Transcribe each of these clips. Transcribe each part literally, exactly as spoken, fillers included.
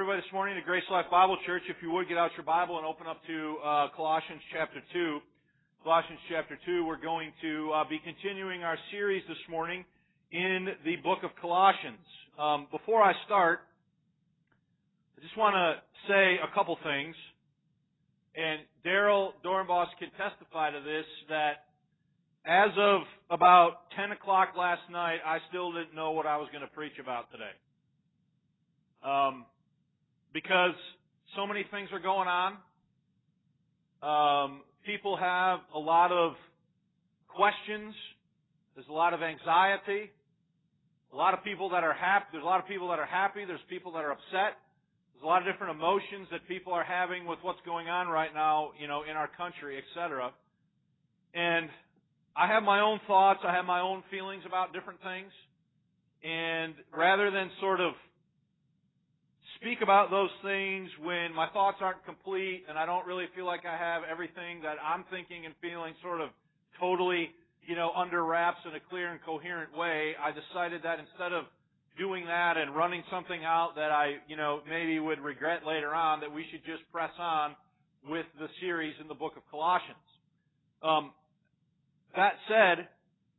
everybody this morning to Grace Life Bible Church. If you would, get out your Bible and open up to uh, Colossians chapter two. Colossians chapter two, we're going to uh, be continuing our series this morning in the book of Colossians. Um, before I start, I just want to say a couple things. And Daryl Dornbos can testify to this, that as of about ten o'clock last night, I still didn't know what I was going to preach about today. Um, because so many things are going on. Um, people have a lot of questions. There's a lot of anxiety. A lot of people that are happy. There's a lot of people that are happy. There's people that are upset. There's a lot of different emotions that people are having with what's going on right now, you know, in our country, et cetera. And I have my own thoughts. I have my own feelings about different things. And rather than sort of speak about those things when my thoughts aren't complete and I don't really feel like I have everything that I'm thinking and feeling sort of totally, you know, under wraps in a clear and coherent way, I decided that instead of doing that and running something out that I, you know, maybe would regret later on, that we should just press on with the series in the book of Colossians. Um, that said,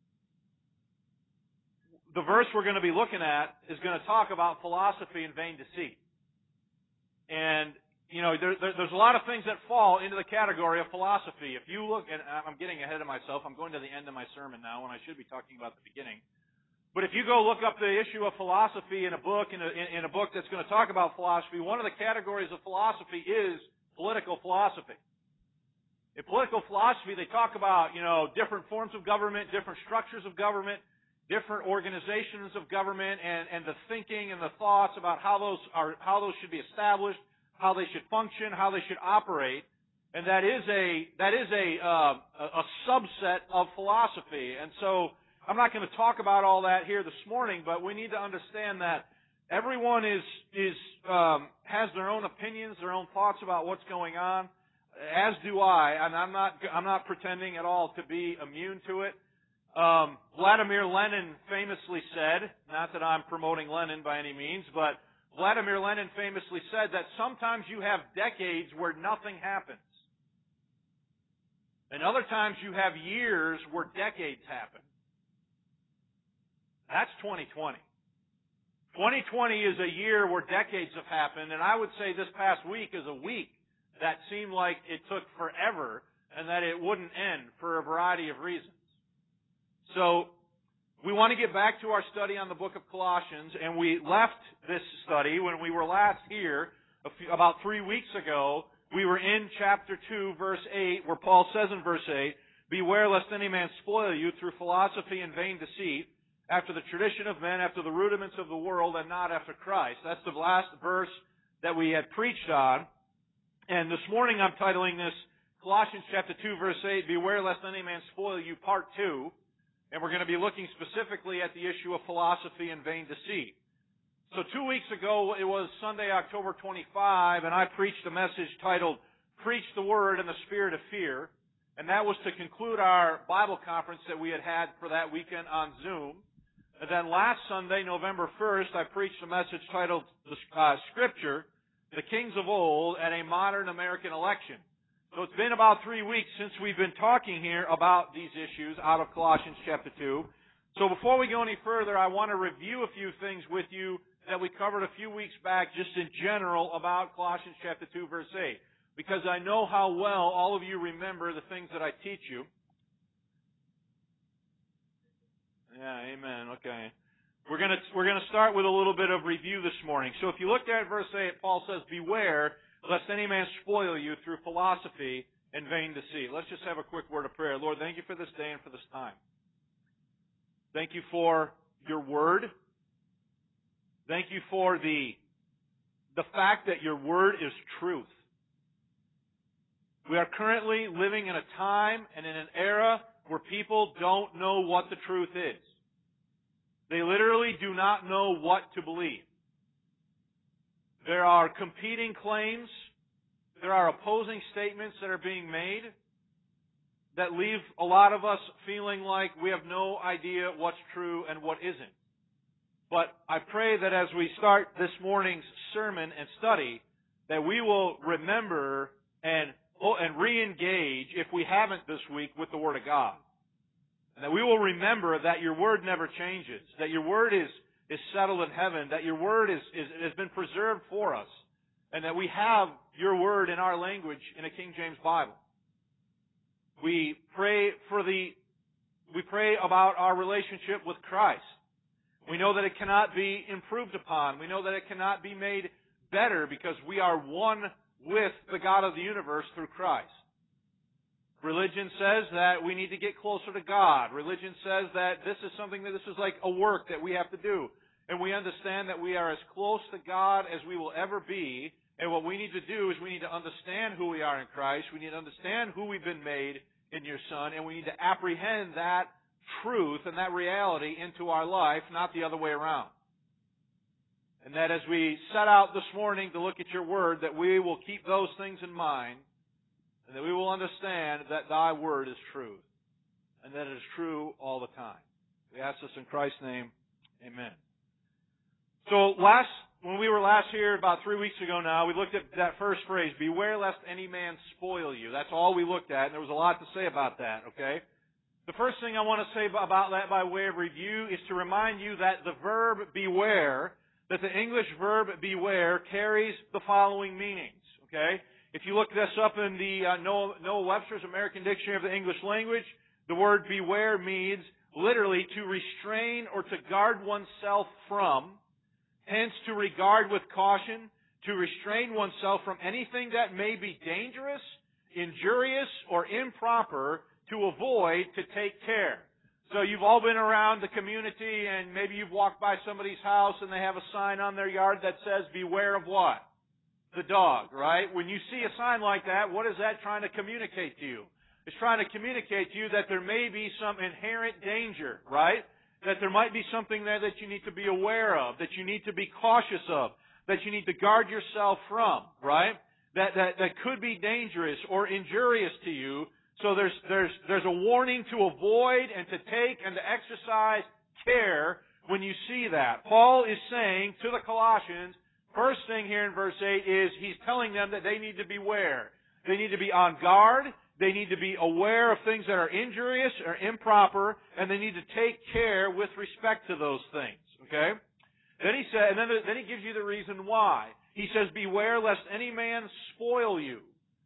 the verse we're going to be looking at is going to talk about philosophy and vain deceit. And, you know, there, there, there's a lot of things that fall into the category of philosophy. If you look, and I'm getting ahead of myself, I'm going to the end of my sermon now when I should be talking about the beginning. But if you go look up the issue of philosophy in a book, in a, in a book that's going to talk about philosophy, one of the categories of philosophy is political philosophy. In political philosophy, they talk about, you know, different forms of government, different structures of government, different organizations of government, and, and the thinking and the thoughts about how those are, how those should be established, how they should function, how they should operate, and that is a that is a uh, a subset of philosophy. And so I'm not going to talk about all that here this morning, but we need to understand that everyone is is um, has their own opinions, their own thoughts about what's going on, as do I, and I'm not I'm not pretending at all to be immune to it. Um, Vladimir Lenin famously said, not that I'm promoting Lenin by any means, but Vladimir Lenin famously said that sometimes you have decades where nothing happens. And other times you have years where decades happen. That's twenty twenty. twenty twenty is a year where decades have happened, and I would say this past week is a week that seemed like it took forever and that it wouldn't end for a variety of reasons. So, we want to get back to our study on the book of Colossians, and we left this study when we were last here a few, about three weeks ago. We were in chapter two, verse eight, where Paul says in verse eight, "Beware lest any man spoil you through philosophy and vain deceit, after the tradition of men, after the rudiments of the world, and not after Christ." That's the last verse that we had preached on. And this morning I'm titling this Colossians chapter two, verse eight, "Beware lest any man spoil you," part two. And we're going to be looking specifically at the issue of philosophy and vain deceit. So two weeks ago, it was Sunday, October twenty-fifth, and I preached a message titled, "Preach the Word in the Spirit of Fear." And that was to conclude our Bible conference that we had had for that weekend on Zoom. And then last Sunday, November first, I preached a message titled, uh, Scripture, the Kings of Old, and a Modern American Election. So it's been about three weeks since we've been talking here about these issues out of Colossians chapter two. So before we go any further, I want to review a few things with you that we covered a few weeks back just in general about Colossians chapter two, verse eight. Because I know how well all of you remember the things that I teach you. Yeah, amen. Okay. We're going to, we're going to start with a little bit of review this morning. So if you look there at verse eight, Paul says, "Beware lest any man spoil you through philosophy and vain deceit." Let's just have a quick word of prayer. Lord, thank you for this day and for this time. Thank you for your word. Thank you for the, the fact that your word is truth. We are currently living in a time and in an era where people don't know what the truth is. They literally do not know what to believe. There are competing claims. There are opposing statements that are being made that leave a lot of us feeling like we have no idea what's true and what isn't. But I pray that as we start this morning's sermon and study, that we will remember and, and re-engage, if we haven't this week, with the Word of God. And that we will remember that your Word never changes, that your Word is, is settled in heaven, that your Word is, is, has been preserved for us, and that we have your Word in our language in a King James Bible. We pray for the, we pray about our relationship with Christ. We know that it cannot be improved upon. We know that it cannot be made better because we are one with the God of the universe through Christ. Religion says that we need to get closer to God. Religion says that this is something that this is like a work that we have to do. And we understand that we are as close to God as we will ever be. And what we need to do is we need to understand who we are in Christ. We need to understand who we've been made in your Son. And we need to apprehend that truth and that reality into our life, not the other way around. And that as we set out this morning to look at your Word, that we will keep those things in mind, and that we will understand that thy Word is truth, and that it is true all the time. We ask this in Christ's name. Amen. So last, when we were last here about three weeks ago now, we looked at that first phrase, beware lest any man spoil you. That's all we looked at, and there was a lot to say about that, okay? The first thing I want to say about that by way of review is to remind you that the verb beware, that the English verb beware carries the following meanings, okay? If you look this up in the uh, Noah, Noah Webster's American Dictionary of the English Language, the word beware means literally to restrain or to guard oneself from, hence to regard with caution, to restrain oneself from anything that may be dangerous, injurious, or improper, to avoid, to take care. So you've all been around the community and maybe you've walked by somebody's house and they have a sign on their yard that says, beware of what? The dog, right? When you see a sign like that, what is that trying to communicate to you? It's trying to communicate to you that there may be some inherent danger, right? That there might be something there that you need to be aware of, that you need to be cautious of, that you need to guard yourself from, right? That, that, that could be dangerous or injurious to you. So there's, there's, there's a warning to avoid and to take and to exercise care when you see that. Paul is saying to the Colossians, first thing here in verse eight is he's telling them that they need to beware. They need to be on guard. They need to be aware of things that are injurious or improper, and they need to take care with respect to those things. Okay? Then he said, and then, then he gives you the reason why. He says, beware lest any man spoil you.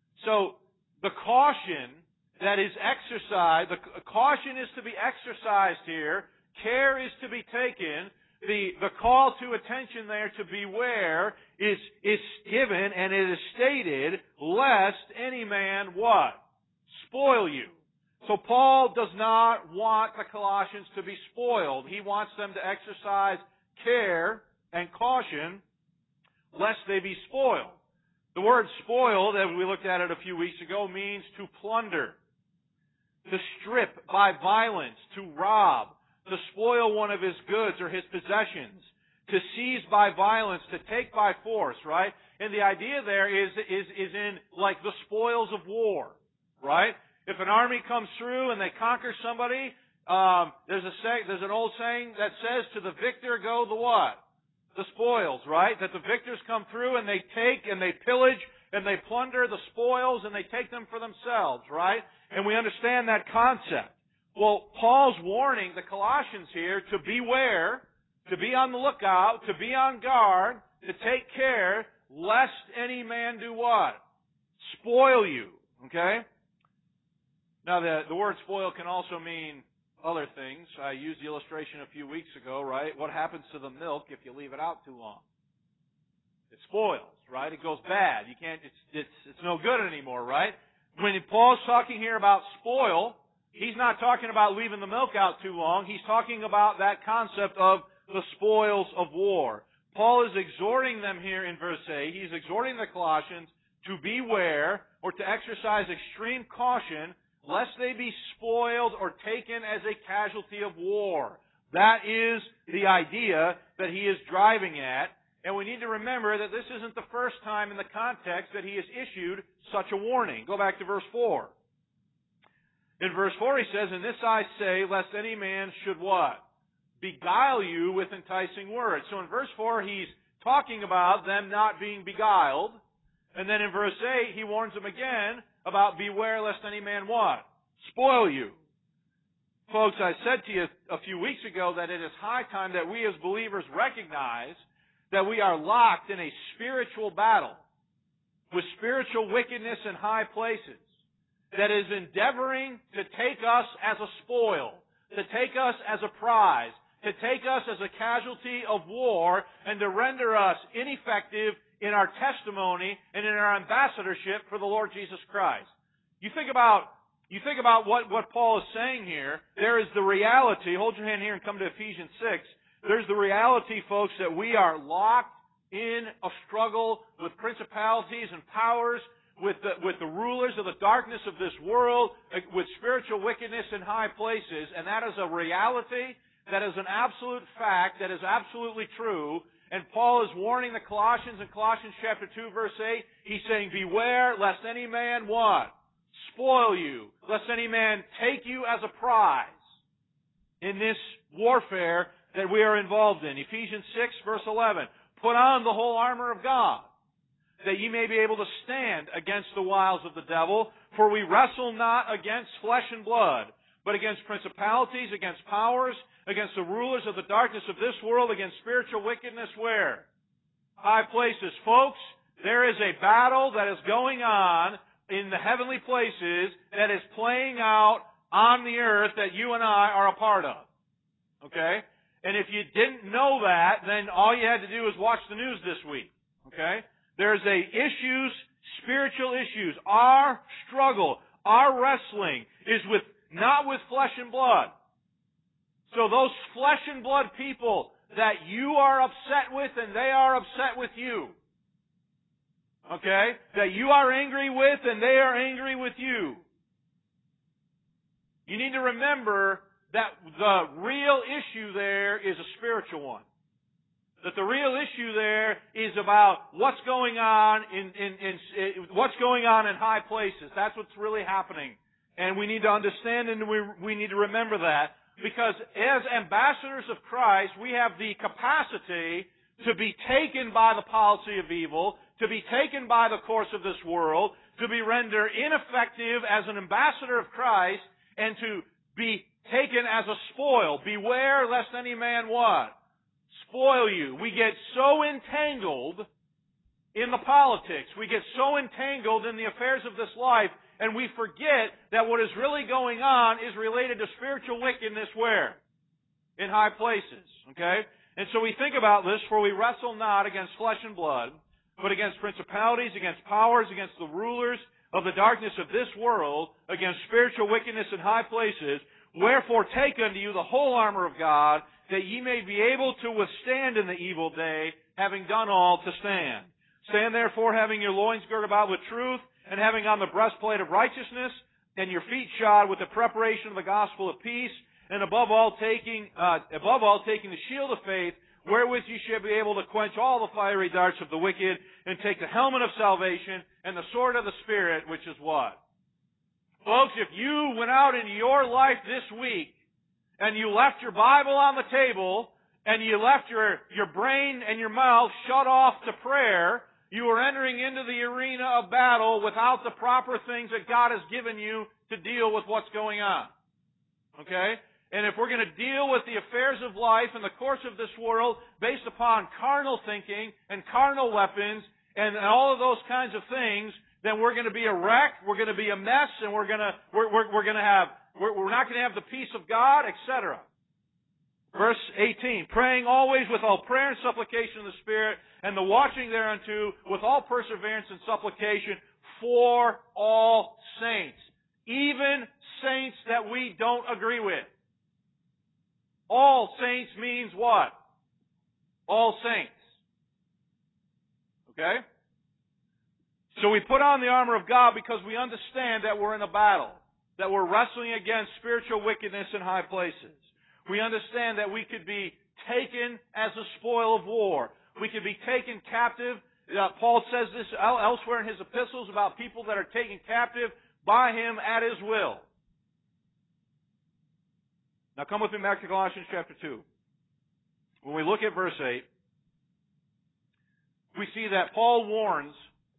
So the caution that is exercised, the caution is to be exercised here, care is to be taken, the, the call to attention there to beware is, is given and it is stated, lest any man what? Spoil you. So Paul does not want the Colossians to be spoiled. He wants them to exercise care and caution lest they be spoiled. The word spoiled, as we looked at it a few weeks ago, means to plunder, to strip by violence, to rob, to spoil one of his goods or his possessions, to seize by violence, to take by force, right? And the idea there is, is, is in like the spoils of war, right? If an army comes through and they conquer somebody, um, there's a say, there's an old saying that says, to the victor go the what? The spoils, right? That the victors come through and they take and they pillage and they plunder the spoils and they take them for themselves, right? And we understand that concept. Well, Paul's warning the Colossians here to beware, to be on the lookout, to be on guard, to take care, lest any man do what? Spoil you, okay? Now, the, the word spoil can also mean other things. I used the illustration a few weeks ago, right? What happens to the milk if you leave it out too long? It spoils, right? It goes bad. You can't, it's, it's, it's no good anymore, right? When Paul's talking here about spoil, he's not talking about leaving the milk out too long. He's talking about that concept of the spoils of war. Paul is exhorting them here in verse eight. He's exhorting the Colossians to beware or to exercise extreme caution lest they be spoiled or taken as a casualty of war. That is the idea that he is driving at. And we need to remember that this isn't the first time in the context that he has issued such a warning. Go back to verse four. In verse four he says, "And this I say, lest any man should" what? beguile you with enticing words. So in verse four, he's talking about them not being beguiled. And then in verse eight, he warns them again about beware lest any man what? Spoil you. Folks, I said to you a few weeks ago that it is high time that we as believers recognize that we are locked in a spiritual battle with spiritual wickedness in high places that is endeavoring to take us as a spoil, to take us as a prize, to take us as a casualty of war, and to render us ineffective in our testimony and in our ambassadorship for the Lord Jesus Christ. You think about You think about what, what Paul is saying here. There is the reality. Hold your hand here and come to Ephesians six. There's the reality, folks, that we are locked in a struggle with principalities and powers, with the, with the rulers of the darkness of this world, with spiritual wickedness in high places. And that is a reality. That is an absolute fact. That is absolutely true. And Paul is warning the Colossians in Colossians chapter two, verse eight. He's saying, beware lest any man what? Spoil you, lest any man take you as a prize in this warfare that we are involved in. Ephesians six, verse eleven. Put on the whole armor of God, that ye may be able to stand against the wiles of the devil. For we wrestle not against flesh and blood, but against principalities, against powers, against the rulers of the darkness of this world, against spiritual wickedness where? High places. Folks, there is a battle that is going on in the heavenly places that is playing out on the earth that you and I are a part of. Okay? And if you didn't know that, then all you had to do was watch the news this week. Okay? There's a issues, spiritual issues. Our struggle, our wrestling is with, not with flesh and blood. So those flesh and blood people that you are upset with and they are upset with you, okay, that you are angry with and they are angry with you, you need to remember that the real issue there is a spiritual one. That the real issue there is about what's going on in, in, in, in what's going on in high places. That's what's really happening. And we need to understand and we, we need to remember that. Because as ambassadors of Christ, we have the capacity to be taken by the policy of evil, to be taken by the course of this world, to be rendered ineffective as an ambassador of Christ, and to be taken as a spoil. Beware lest any man what? Spoil you. We get so entangled in the politics, we get so entangled in the affairs of this life, and we forget that what is really going on is related to spiritual wickedness where? In high places. Okay? And so we think about this, for we wrestle not against flesh and blood, but against principalities, against powers, against the rulers of the darkness of this world, against spiritual wickedness in high places. Wherefore take unto you the whole armor of God, that ye may be able to withstand in the evil day, having done all to stand. Stand therefore, having your loins girded about with truth, and having on the breastplate of righteousness, and your feet shod with the preparation of the gospel of peace, and above all taking, uh, above all taking the shield of faith, wherewith you shall be able to quench all the fiery darts of the wicked, and take the helmet of salvation, and the sword of the Spirit, which is what? Folks, if you went out into your life this week, and you left your Bible on the table, and you left your, your brain and your mouth shut off to prayer, you are entering into the arena of battle without the proper things that God has given you to deal with what's going on. Okay? And if we're going to deal with the affairs of life and the course of this world based upon carnal thinking and carnal weapons and all of those kinds of things, then we're going to be a wreck, we're going to be a mess, and we're going to we're we're, we're going to have we're, we're not going to have the peace of God, et cetera. Verse eighteen, praying always with all prayer and supplication in the Spirit, and the watching thereunto with all perseverance and supplication for all saints, even saints that we don't agree with. All saints means what? All saints. Okay? So we put on the armor of God because we understand that we're in a battle, that we're wrestling against spiritual wickedness in high places. We understand that we could be taken as a spoil of war. We could be taken captive. Uh, Paul says this elsewhere in his epistles about people that are taken captive by him at his will. Now come with me back to Colossians chapter two. when we look at verse eight, we see that Paul warns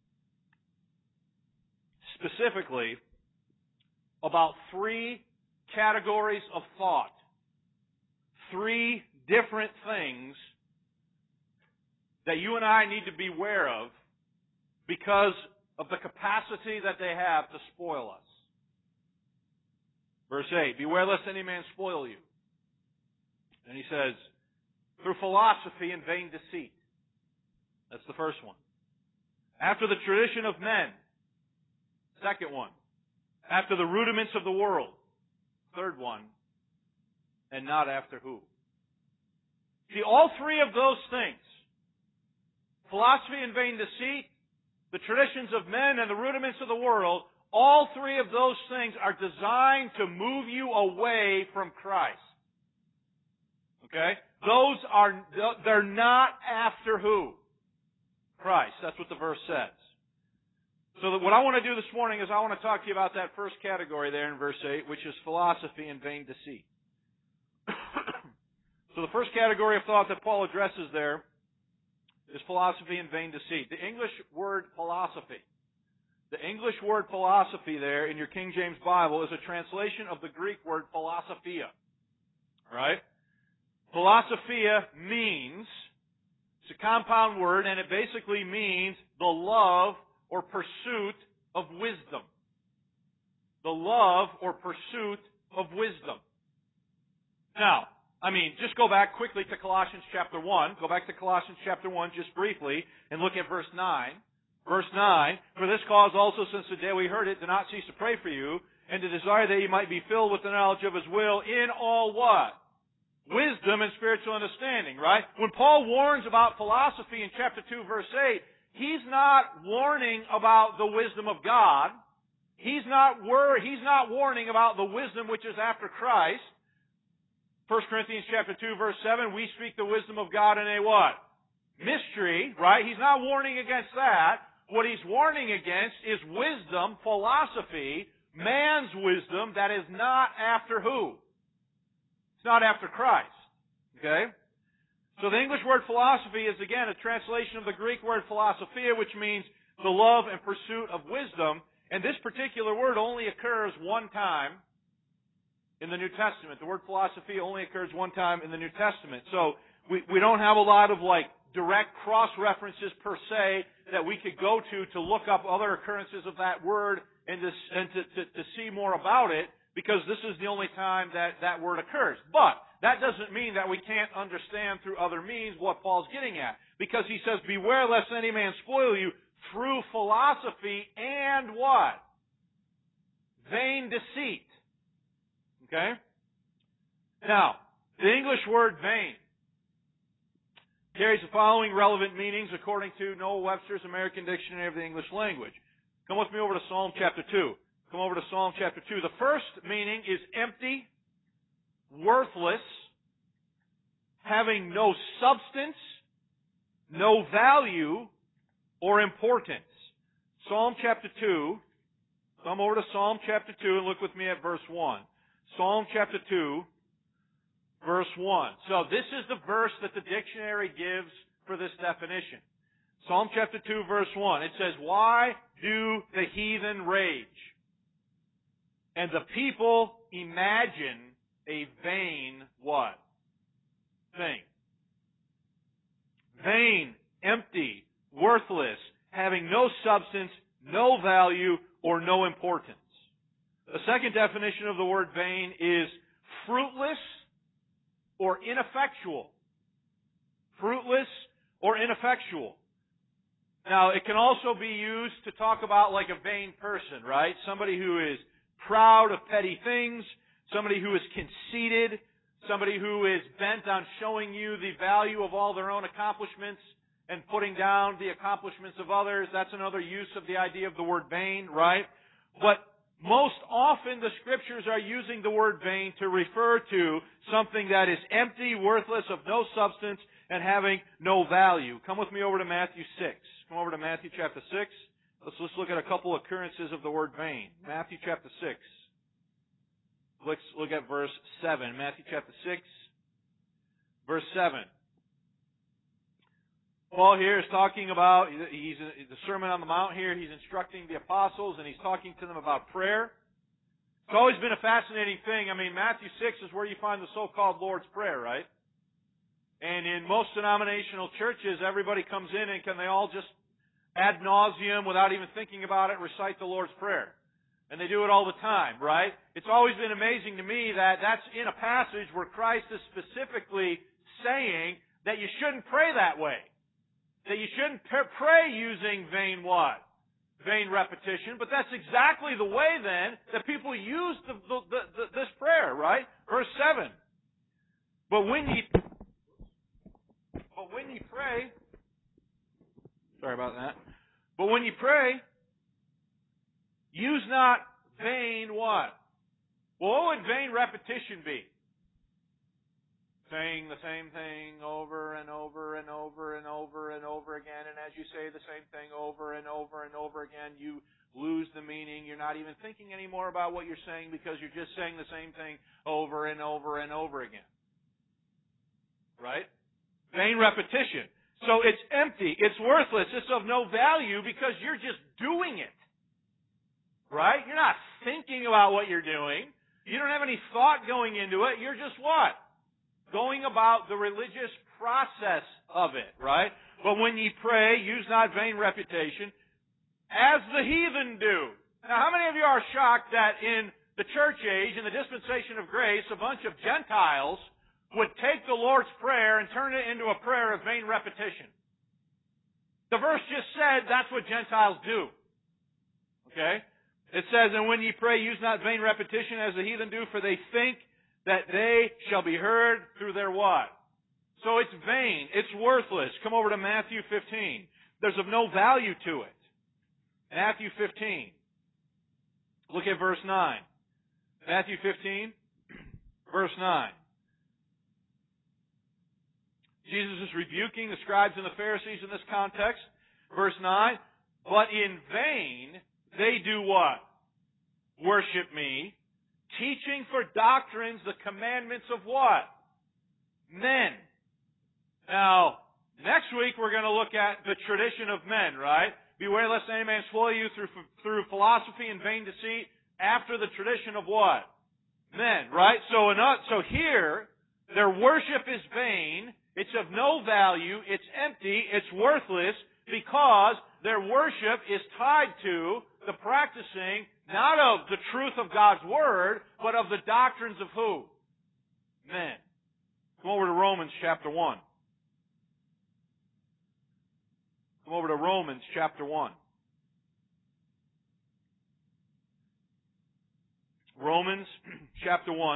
specifically about three categories of thought. Three different things that you and I need to be aware of because of the capacity that they have to spoil us. Verse eight, beware lest any man spoil you. And he says, through philosophy and vain deceit. That's the first one. After the tradition of men. Second one. After the rudiments of the world. Third one. And not after who? See, all three of those things, philosophy and vain deceit, the traditions of men, and the rudiments of the world, all three of those things are designed to move you away from Christ. Okay? Those are, they're not after who? Christ. That's what the verse says. So that what I want to do this morning is I want to talk to you about that first category there in verse eight, which is philosophy and vain deceit. So the first category of thought that Paul addresses there is philosophy and vain deceit. The English word philosophy. The English word philosophy there in your King James Bible is a translation of the Greek word philosophia. Right? Philosophia means, it's a compound word, and it basically means the love or pursuit of wisdom. The love or pursuit of wisdom. Now, I mean, just go back quickly to Colossians chapter one. Go back to Colossians chapter one just briefly and look at verse nine. Verse nine, for this cause also since the day we heard it, do not cease to pray for you, and to desire that you might be filled with the knowledge of His will in all what? Wisdom and spiritual understanding, right? When Paul warns about philosophy in chapter two, verse eight, he's not warning about the wisdom of God. He's not wor- he's not warning about the wisdom which is after Christ. First Corinthians chapter two, verse seven, we speak the wisdom of God in a what? Mystery, right? He's not warning against that. What he's warning against is wisdom, philosophy, man's wisdom that is not after who? It's not after Christ. Okay? So the English word philosophy is again a translation of the Greek word philosophia, which means the love and pursuit of wisdom. And this particular word only occurs one time in the New Testament. The word philosophy only occurs one time in the New Testament. So we, we don't have a lot of like direct cross-references per se that we could go to to look up other occurrences of that word and, to, and to, to, to see more about it, because this is the only time that that word occurs. But that doesn't mean that we can't understand through other means what Paul's getting at. Because he says, beware lest any man spoil you through philosophy and what? Vain deceit. Okay? Now, the English word vain carries the following relevant meanings according to Noah Webster's American Dictionary of the English Language. Come with me over to Psalm chapter two. Come over to Psalm chapter two. The first meaning is empty, worthless, having no substance, no value, or importance. Psalm chapter two. Come over to Psalm chapter two and look with me at verse one. Psalm chapter two, verse one. So this is the verse that the dictionary gives for this definition. Psalm chapter two, verse one. It says, why do the heathen rage? And the people imagine a vain what? Thing. Vain, empty, worthless, having no substance, no value, or no importance. The second definition of the word vain is fruitless or ineffectual. Fruitless or ineffectual. Now, it can also be used to talk about like a vain person, right? Somebody who is proud of petty things, somebody who is conceited, somebody who is bent on showing you the value of all their own accomplishments and putting down the accomplishments of others. That's another use of the idea of the word vain, right? But most often the Scriptures are using the word vain to refer to something that is empty, worthless, of no substance, and having no value. Come with me over to Matthew six. Come over to Matthew chapter six. Let's just look at a couple occurrences of the word vain. Matthew chapter six. Let's look at verse seven. Matthew chapter six, verse seven. Paul here is talking about, he's the Sermon on the Mount here, he's instructing the apostles and he's talking to them about prayer. It's always been a fascinating thing. I mean, Matthew six is where you find the so-called Lord's Prayer, right? And in most denominational churches, everybody comes in and can they all just ad nauseum, without even thinking about it, recite the Lord's Prayer. And they do it all the time, right? It's always been amazing to me that that's in a passage where Christ is specifically saying that you shouldn't pray that way. That you shouldn't pray using vain what? Vain repetition. But that's exactly the way then that people use the, the, the, the, this prayer, right? Verse seven. But when ye, but when ye pray, sorry about that. But when you pray, use not vain what? Well, what would vain repetition be? Saying the same thing over and over and over and over and over again, and as you say the same thing over and over and over again, you lose the meaning. You're not even thinking anymore about what you're saying because you're just saying the same thing over and over and over again. Right? Vain repetition. So it's empty. It's worthless. It's of no value because you're just doing it. Right? You're not thinking about what you're doing. You don't have any thought going into it. You're just what? Going about the religious process of it, right? But when ye pray, use not vain reputation, as the heathen do. Now, how many of you are shocked that in the church age, in the dispensation of grace, a bunch of Gentiles would take the Lord's Prayer and turn it into a prayer of vain repetition? The verse just said that's what Gentiles do. Okay? It says, and when ye pray, use not vain repetition as the heathen do, for they think that they shall be heard through their what? So it's vain. It's worthless. Come over to Matthew fifteen. There's of no value to it. Matthew fifteen. Look at verse nine. Matthew fifteen, verse nine. Jesus is rebuking the scribes and the Pharisees in this context. Verse nine. But in vain they do what? Worship me, teaching for doctrines the commandments of what? Men. Now, next week we're going to look at the tradition of men, right? Beware lest any man swallow you through, through philosophy and vain deceit after the tradition of what? Men, right? So, so here, their worship is vain. It's of no value. It's empty. It's worthless because their worship is tied to the practicing not of the truth of God's Word, but of the doctrines of who? Men. Come over to Romans chapter one. Come over to Romans chapter one. Romans chapter one.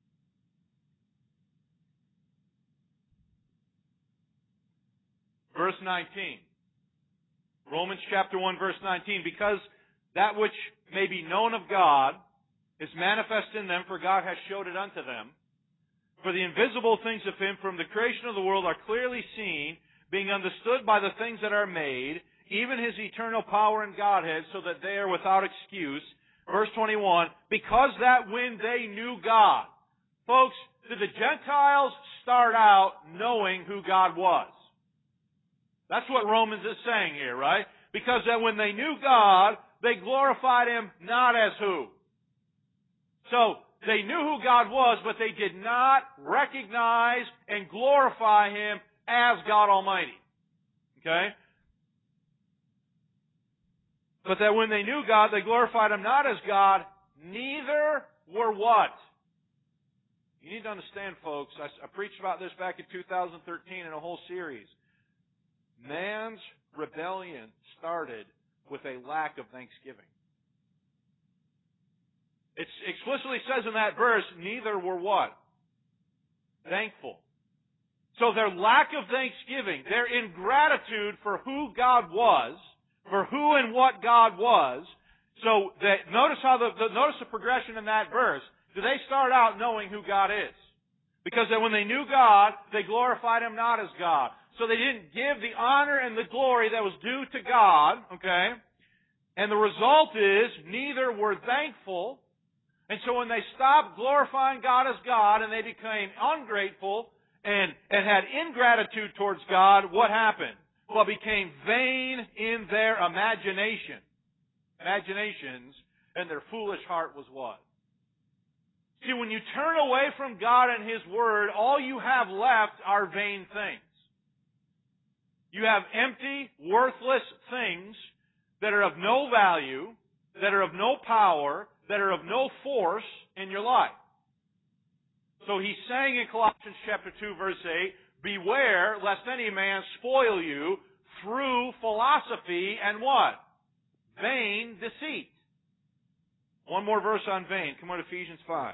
Verse nineteen. Romans chapter one, verse nineteen. Because that which may be known of God is manifest in them, for God has showed it unto them. For the invisible things of Him from the creation of the world are clearly seen, being understood by the things that are made, even His eternal power and Godhead, so that they are without excuse. Verse twenty-one, because that when they knew God. Folks, did the Gentiles start out knowing who God was? That's what Romans is saying here, right? Because that when they knew God, they glorified Him not as who? So, they knew who God was, but they did not recognize and glorify Him as God Almighty. Okay? But that when they knew God, they glorified Him not as God, neither were what? You need to understand, folks, I, I preached about this back in two thousand thirteen in a whole series. Man's rebellion started with a lack of thanksgiving. It explicitly says in that verse, neither were what? Thankful. So their lack of thanksgiving, their ingratitude for who God was, for who and what God was. So that, notice how the, the notice the progression in that verse. Do they start out knowing who God is? Because then when they knew God, they glorified Him not as God. So they didn't give the honor and the glory that was due to God, okay? And the result is, neither were thankful. And so when they stopped glorifying God as God and they became ungrateful and, and had ingratitude towards God, what happened? but became vain in their imagination. Imaginations, and their foolish heart was what? See, when you turn away from God and His Word, all you have left are vain things. You have empty, worthless things that are of no value, that are of no power, that are of no force in your life. So he's saying in Colossians chapter two, verse eight, beware lest any man spoil you through philosophy and what? Vain deceit. One more verse on vain. Come on, Ephesians five.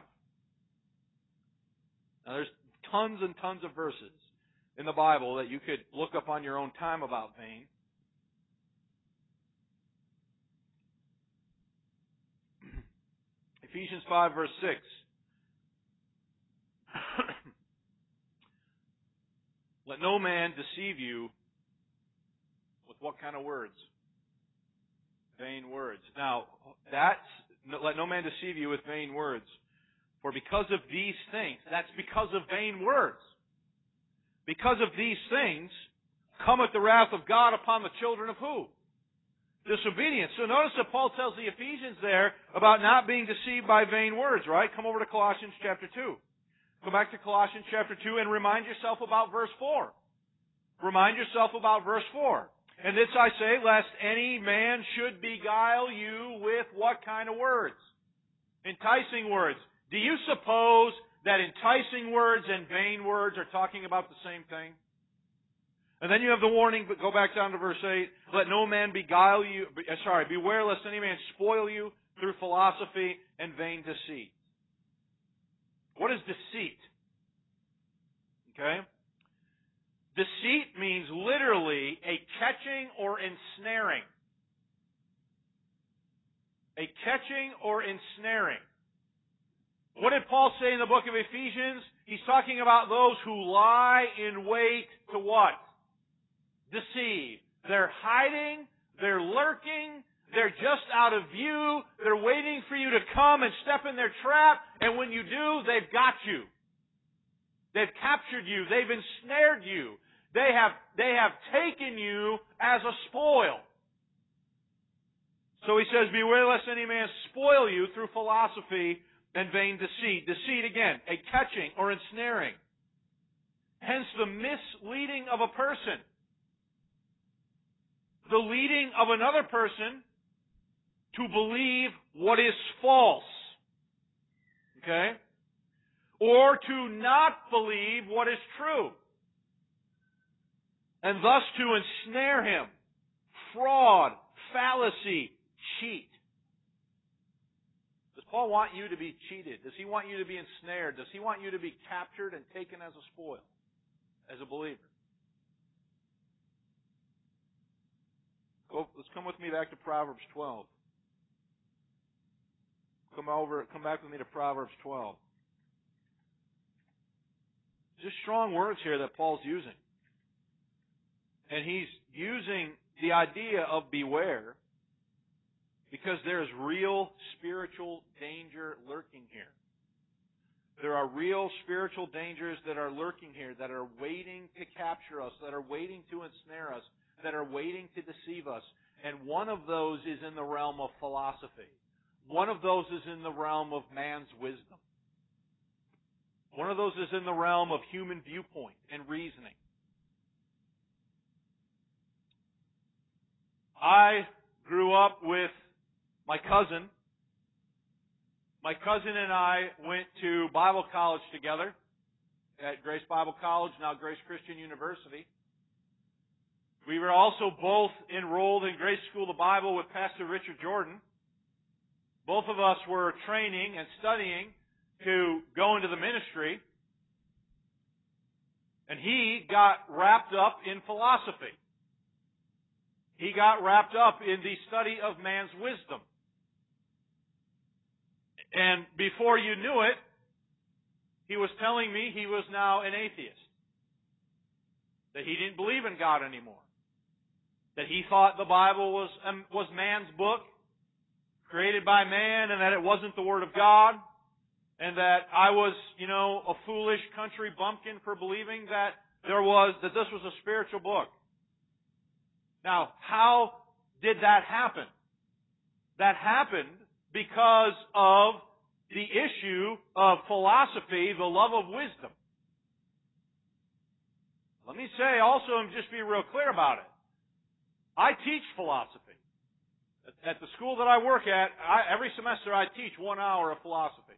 Now there's tons and tons of verses in the Bible that you could look up on your own time about vain. Ephesians five, verse six. Let no man deceive you with what kind of words? Vain words. Now, that's, let no man deceive you with vain words. For because of these things, that's because of vain words. Because of these things, cometh the wrath of God upon the children of who? Disobedience. So notice that Paul tells the Ephesians there about not being deceived by vain words, right? Come over to Colossians chapter two. Go back to Colossians chapter two and remind yourself about verse four. Remind yourself about verse four. And this I say, lest any man should beguile you with what kind of words? Enticing words. Do you suppose that enticing words and vain words are talking about the same thing? And then you have the warning, but go back down to verse eight. Let no man beguile you, sorry, beware lest any man spoil you through philosophy and vain deceit. What is deceit? Okay? Deceit means literally a catching or ensnaring. A catching or ensnaring. What did Paul say in the book of Ephesians? He's talking about those who lie in wait to what? Deceive. They're hiding, they're lurking, they're just out of view, they're waiting for you to come and step in their trap, and when you do, they've got you. They've captured you, they've ensnared you. They have, they have taken you as a spoil. So he says, beware lest any man spoil you through philosophy and vain deceit. Deceit, again, a catching or ensnaring. Hence the misleading of a person. The leading of another person to believe what is false. Okay? Or to not believe what is true. And thus to ensnare him. Fraud, fallacy, cheat. Does Paul want you to be cheated? Does he want you to be ensnared? Does he want you to be captured and taken as a spoil? As a believer? Go, let's come with me back to Proverbs twelve. Come over, come back with me to Proverbs twelve. Just strong words here that Paul's using. And he's using the idea of beware because there's real spiritual danger lurking here. There are real spiritual dangers that are lurking here, that are waiting to capture us, that are waiting to ensnare us, that are waiting to deceive us. And one of those is in the realm of philosophy. One of those is in the realm of man's wisdom. One of those is in the realm of human viewpoint and reasoning. I grew up with my cousin. My cousin and I went to Bible college together at Grace Bible College, now Grace Christian University. We were also both enrolled in Grace School of the Bible with Pastor Richard Jordan. Both of us were training and studying to go into the ministry. And he got wrapped up in philosophy. He got wrapped up in the study of man's wisdom. And before you knew it, he was telling me he was now an atheist. That he didn't believe in God anymore. That he thought the Bible was um, was man's book, created by man, and that it wasn't the Word of God. And that I was, you know, a foolish country bumpkin for believing that there was, that this was a spiritual book. Now, how did that happen? That happened because of the issue of philosophy, the love of wisdom. Let me say also, and just be real clear about it. I teach philosophy. At the school that I work at, I, every semester I teach one hour of philosophy.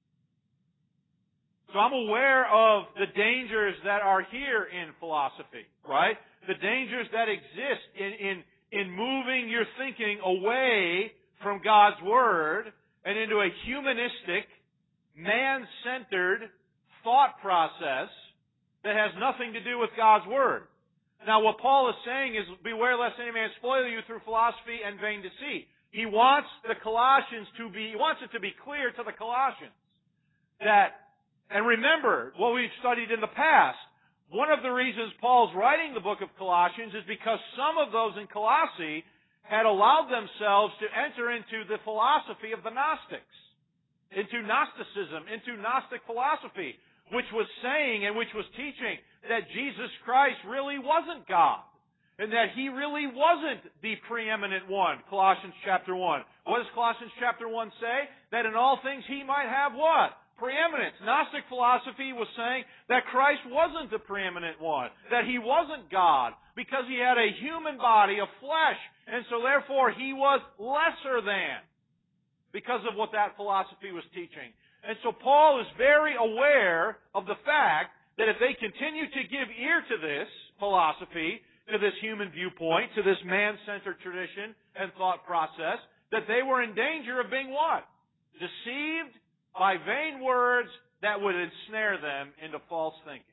So I'm aware of the dangers that are here in philosophy, right? The dangers that exist in, in, in moving your thinking away from God's Word and into a humanistic, man-centered thought process that has nothing to do with God's Word. Now, what Paul is saying is, beware lest any man spoil you through philosophy and vain deceit. He wants the Colossians to be, he wants it to be clear to the Colossians that, and remember what we've studied in the past, one of the reasons Paul's writing the book of Colossians is because some of those in Colossae had allowed themselves to enter into the philosophy of the Gnostics, into Gnosticism, into Gnostic philosophy, which was saying and which was teaching that Jesus Christ really wasn't God, and that He really wasn't the preeminent one, Colossians chapter one. What does Colossians chapter one say? That in all things He might have what? Preeminence. Gnostic philosophy was saying that Christ wasn't the preeminent one, that He wasn't God, because He had a human body of flesh, and so therefore He was lesser than, because of what that philosophy was teaching. And so Paul is very aware of the fact that if they continue to give ear to this philosophy, to this human viewpoint, to this man-centered tradition and thought process, that they were in danger of being what? Deceived by vain words that would ensnare them into false thinking.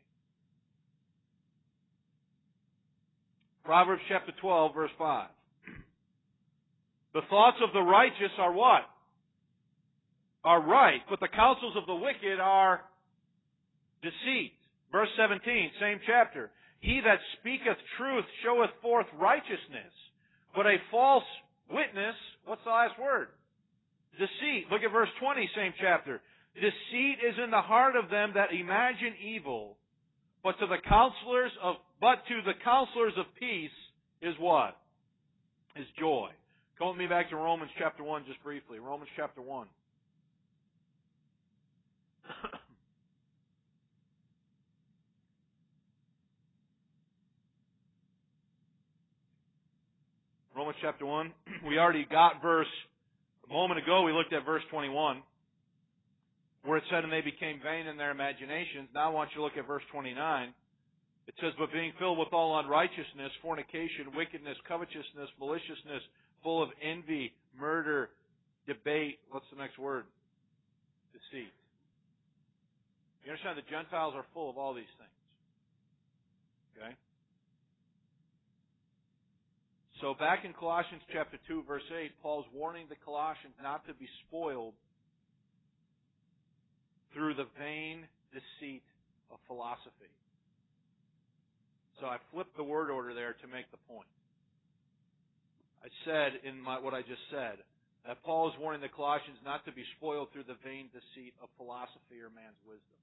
Proverbs chapter twelve, verse five. The thoughts of the righteous are what? Are right, but the counsels of the wicked are deceit. Verse seventeen, same chapter. He that speaketh truth showeth forth righteousness, but a false witness, what's the last word? Deceit. Look at verse twenty, same chapter. Deceit is in the heart of them that imagine evil, but to the counselors of but to the counselors of peace is what? Is joy. Come with me back to Romans chapter one just briefly. Romans chapter one. Romans chapter one. We already got verse, a moment ago we looked at verse twenty-one, where it said, and they became vain in their imaginations. Now I want you to look at verse twenty-nine. It says, but being filled with all unrighteousness, fornication, wickedness, covetousness, maliciousness, full of envy, murder, debate. What's the next word? Deceit. You understand the Gentiles are full of all these things. Okay? So back in Colossians chapter two, verse eight, Paul's warning the Colossians not to be spoiled through the vain deceit of philosophy. So I flipped the word order there to make the point. I said in my, what I just said, that Paul is warning the Colossians not to be spoiled through the vain deceit of philosophy or man's wisdom.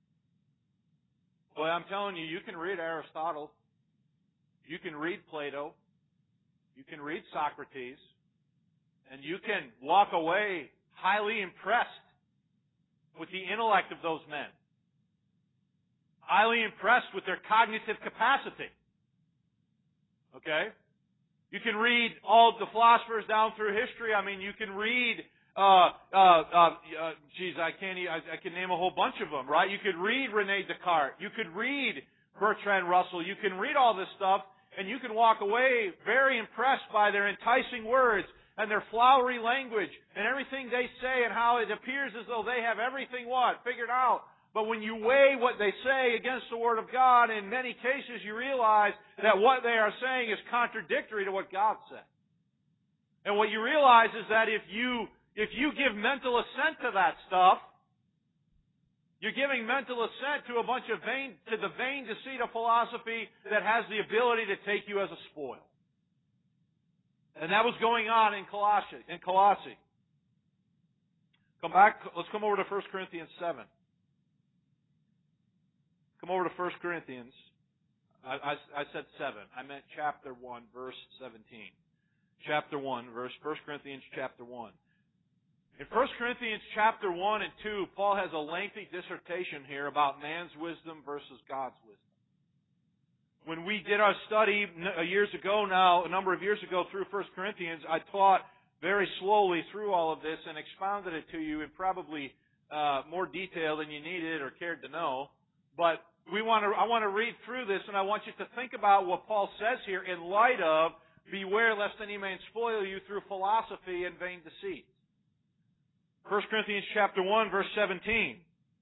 Boy, I'm telling you, you can read Aristotle, you can read Plato, you can read Socrates, and you can walk away highly impressed with the intellect of those men. Highly impressed with their cognitive capacity. Okay? You can read all the philosophers down through history. I mean, you can read, uh, uh, uh, uh geez, I can't, I, I can name a whole bunch of them, right? You could read Rene Descartes. You could read Bertrand Russell. You can read all this stuff, and you can walk away very impressed by their enticing words and their flowery language and everything they say and how it appears as though they have everything, what, figured out. But when you weigh what they say against the Word of God, in many cases you realize that what they are saying is contradictory to what God said. And what you realize is that if you if you give mental assent to that stuff, you're giving mental assent to a bunch of vain, to the vain deceit of philosophy that has the ability to take you as a spoil. And that was going on in Colossae. In Colossae. Come back, let's come over to First Corinthians seven. Come over to First Corinthians. I, I, I said seven. I meant chapter one, verse seventeen. Chapter one, verse First Corinthians chapter one. In First Corinthians chapter one and two, Paul has a lengthy dissertation here about man's wisdom versus God's wisdom. When we did our study years ago now, a number of years ago through First Corinthians, I taught very slowly through all of this and expounded it to you in probably uh, more detail than you needed or cared to know. But we want to, I want to read through this, and I want you to think about what Paul says here in light of, beware lest any man spoil you through philosophy and vain deceit. First Corinthians chapter one, verse seventeen.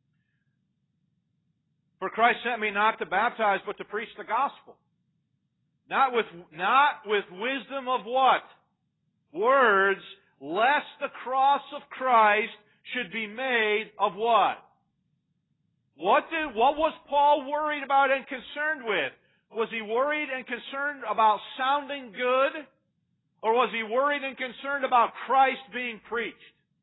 For Christ sent me not to baptize, but to preach the gospel. Not with, not with wisdom of what? Words, lest the cross of Christ should be made of what? What did, what was Paul worried about and concerned with? Was he worried and concerned about sounding good? Or was he worried and concerned about Christ being preached?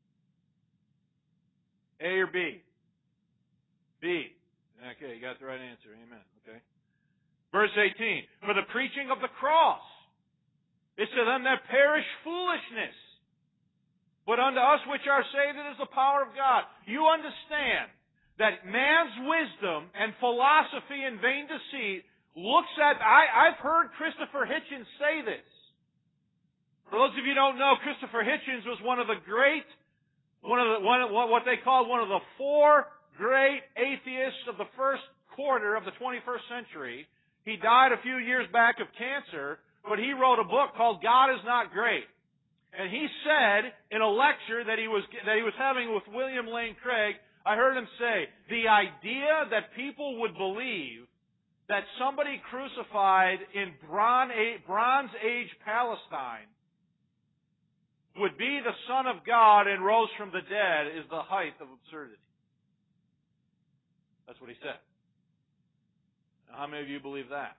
A or B? B. Okay, you got the right answer. Amen. Okay. Verse eighteen. For the preaching of the cross is to them that perish foolishness, but unto us which are saved it is the power of God. You understand that man's wisdom and philosophy and vain deceit looks at, I, I've heard Christopher Hitchens say this. For those of you who don't know, Christopher Hitchens was one of the great, one of the, one of, what they call one of the four great atheists of the first quarter of the twenty-first century. He died a few years back of cancer, but he wrote a book called God is Not Great. And he said in a lecture that he was that he was having with William Lane Craig, I heard him say, the idea that people would believe that somebody crucified in Bronze Age Palestine would be the Son of God and rose from the dead is the height of absurdity. That's what he said. Now, how many of you believe that?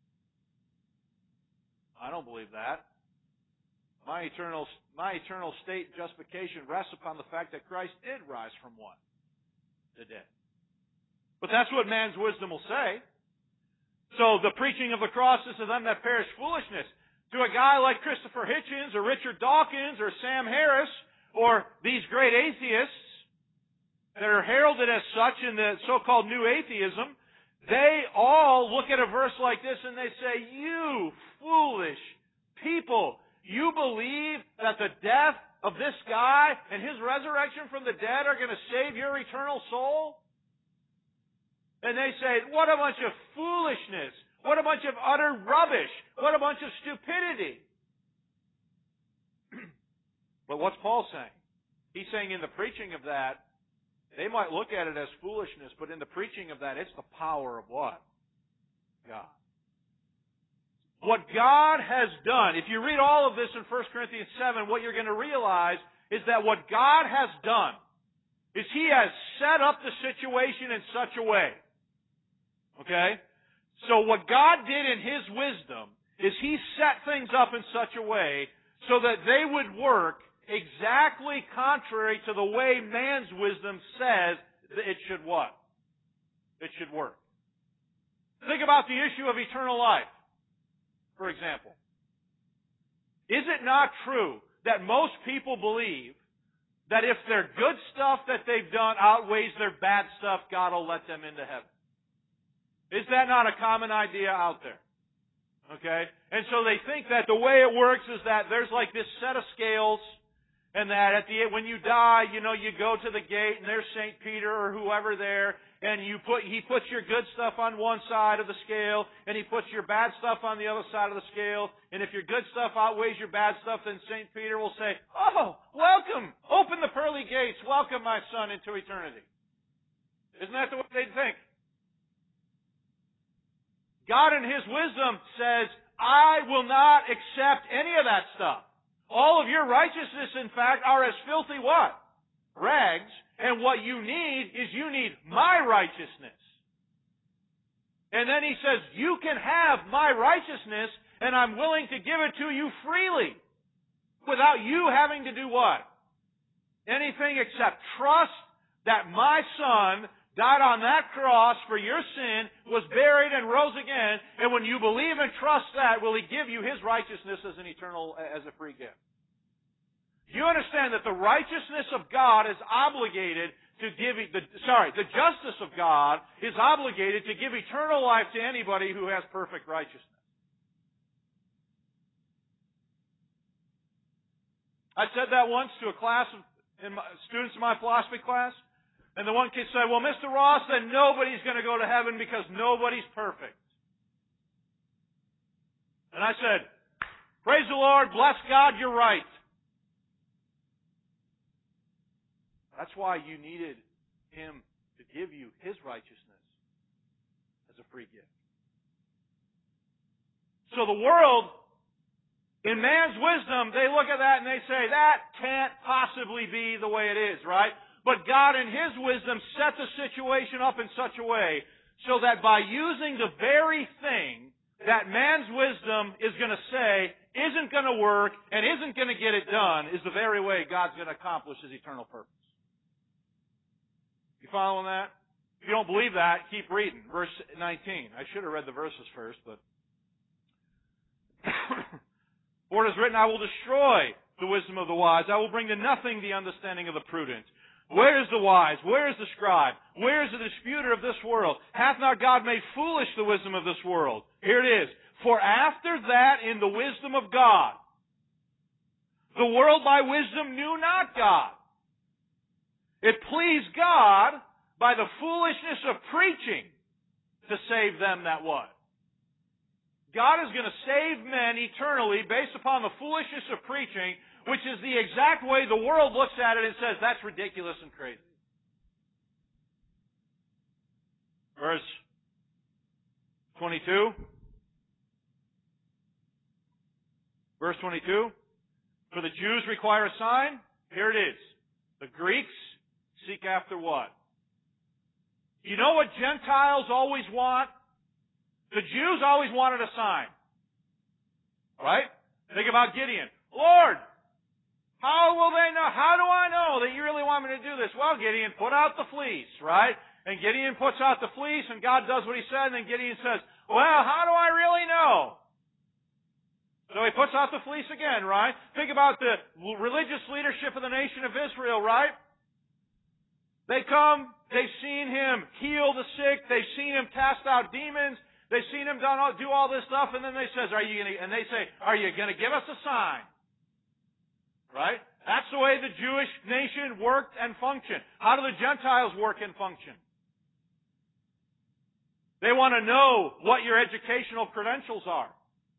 I don't believe that. My eternal, my eternal state justification rests upon the fact that Christ did rise from what? The dead. But that's what man's wisdom will say. So the preaching of the cross is to them that perish foolishness. To a guy like Christopher Hitchens or Richard Dawkins or Sam Harris or these great atheists that are heralded as such in the so-called new atheism, they all look at a verse like this and they say, you foolish people, you believe that the death of this guy and his resurrection from the dead are going to save your eternal soul? And they say, what a bunch of foolishness. What a bunch of utter rubbish. What a bunch of stupidity. But what's Paul saying? He's saying in the preaching of that, they might look at it as foolishness, but in the preaching of that, it's the power of what? God. What God has done, if you read all of this in First Corinthians seven, what you're going to realize is that what God has done is He has set up the situation in such a way. Okay? So what God did in His wisdom is He set things up in such a way so that they would work exactly contrary to the way man's wisdom says that it should what? It should work. Think about the issue of eternal life, for example. Is it not true that most people believe that if their good stuff that they've done outweighs their bad stuff, God will let them into heaven? Is that not a common idea out there? Okay? And so they think that the way it works is that there's like this set of scales, and that at the end, when you die, you know, you go to the gate, and there's Saint Peter or whoever there, and you put he puts your good stuff on one side of the scale, and he puts your bad stuff on the other side of the scale. And if your good stuff outweighs your bad stuff, then Saint Peter will say, "Oh, welcome! Open the pearly gates. Welcome, my son, into eternity." Isn't that the way they think? God in His wisdom says, I will not accept any of that stuff. All of your righteousness, in fact, are as filthy what? Rags. And what you need is you need my righteousness. And then He says, you can have my righteousness, and I'm willing to give it to you freely. Without you having to do what? Anything except trust that my Son died on that cross for your sin, was buried and rose again, and when you believe and trust that, will He give you His righteousness as an eternal, as a free gift. You understand that the righteousness of God is obligated to give, the, sorry, the justice of God is obligated to give eternal life to anybody who has perfect righteousness. I said that once to a class of in my, students in my philosophy class. And the one kid said, well, Mister Ross, then nobody's going to go to heaven because nobody's perfect. And I said, praise the Lord, bless God, you're right. That's why you needed Him to give you His righteousness as a free gift. So the world, in man's wisdom, they look at that and they say, that can't possibly be the way it is, right? But God in His wisdom set the situation up in such a way so that by using the very thing that man's wisdom is going to say isn't going to work and isn't going to get it done is the very way God's going to accomplish His eternal purpose. You following that? If you don't believe that, keep reading. Verse nineteen. I should have read the verses first, but... For it is written, I will destroy the wisdom of the wise. I will bring to nothing the understanding of the prudent. Where is the wise? Where is the scribe? Where is the disputer of this world? Hath not God made foolish the wisdom of this world? Here it is. For after that, in the wisdom of God, the world by wisdom knew not God. It pleased God by the foolishness of preaching to save them that what? God is going to save men eternally based upon the foolishness of preaching, which is the exact way the world looks at it and says, that's ridiculous and crazy. Verse twenty-two. Verse twenty-two. For the Jews require a sign. Here it is. The Greeks seek after what? You know what Gentiles always want? The Jews always wanted a sign. Right? Think about Gideon. Lord, how will they know? How do I know that you really want me to do this? Well, Gideon, put out the fleece, right? And Gideon puts out the fleece, and God does what He said, and then Gideon says, well, how do I really know? So he puts out the fleece again, right? Think about the religious leadership of the nation of Israel, right? They come, they've seen Him heal the sick, they've seen Him cast out demons, they've seen Him done all, do all this stuff, and then they says, "Are you gonna?" And they say, "Are you going to give us a sign?" Right? That's the way the Jewish nation worked and functioned. How do the Gentiles work and function? They want to know what your educational credentials are.